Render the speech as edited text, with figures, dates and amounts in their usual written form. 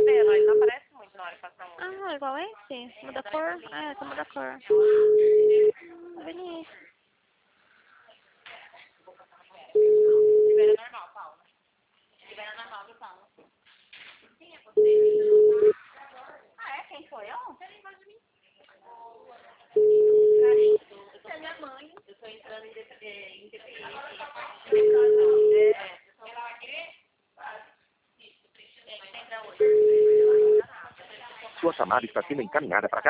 cabelo, ele não aparece muito na hora que passa a unha. Ah, igual esse? Muda a cor? É, só muda a cor. Bonito. Libera normal, Paula. Libera normal, viu, Paula? Quem é você? Ah, é? Quem sou eu? Você nem gosta de mim. Você é minha mãe. Eu tô entrando em dependência. Ela vai querer? Sua chamada está sendo encaminhada para cá.